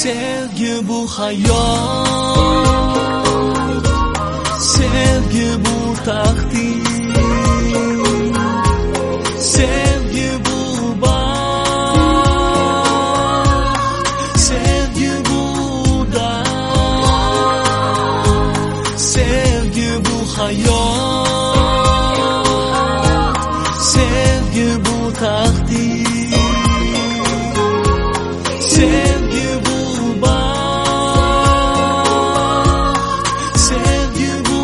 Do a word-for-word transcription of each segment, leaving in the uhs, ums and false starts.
Sevgi bu hayot, sevgi bu takdir, sevgi bu baxt, sevgi bu dard, sevgi bu hayot, sevgi bu takdir, sevgi bu baxt, sevgi bu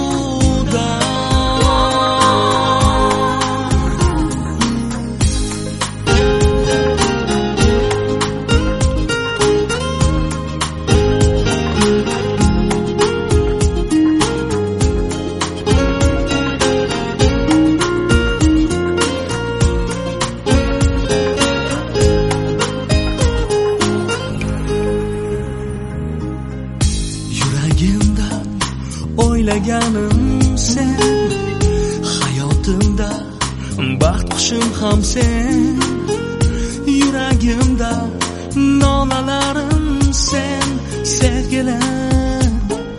Yuragimda o'ylaganim sen, hayotimda baxt qushim ham sen, yuragimda nolalarim sen, sevgilim.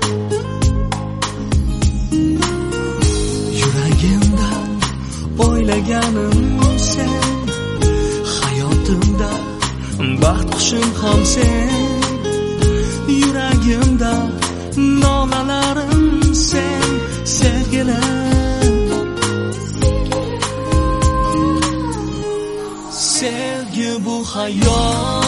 Yuragimda o'ylaganim sen, hayotimda baxt qushim ham sen, yuragimda nolalarim sen, sevgilim. Sevgi bu hayot,